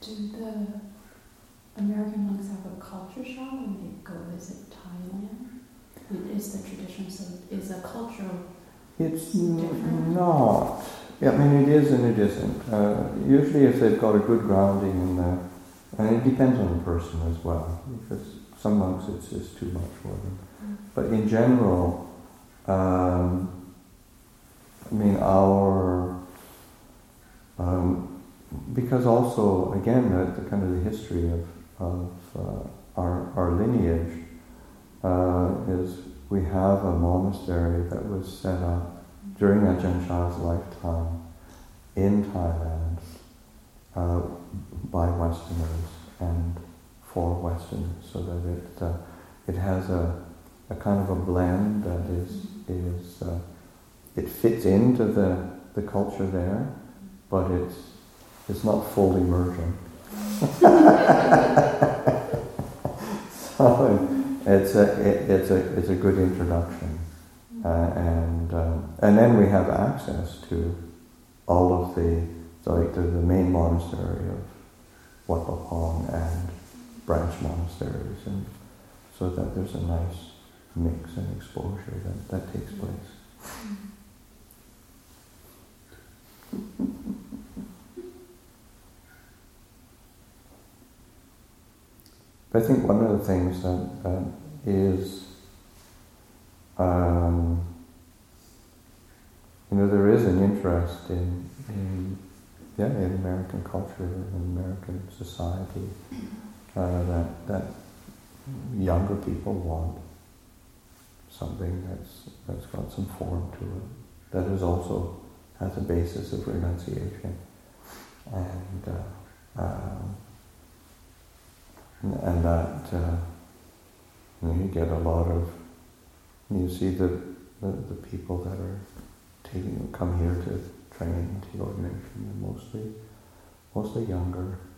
Do the American monks have a culture shock when they go visit Thailand? Is the tradition is a cultural? It's not. I mean, it is and it isn't. Usually, if they've got a good grounding in the, and it depends on the person as well, because some monks it's just too much for them. But in general, I mean, because also again the kind of the history of our lineage is we have a monastery that was set up during Ajahn Chah's lifetime in Thailand by Westerners and for Westerners, so that it has a kind of a blend that is it fits into the culture there, but it's not full immersion. So it's a good introduction, and then we have access to all of the main monastery of Wat Pah Pong and branch monasteries, and so that there's a nice mix and exposure that takes place. I think one of the things that is, there is an interest in American culture and American society that younger people want something that's got some form to it, that is also has a basis of renunciation, and that you get a lot of, you see the people that are come here to train into the ordination, and mostly younger.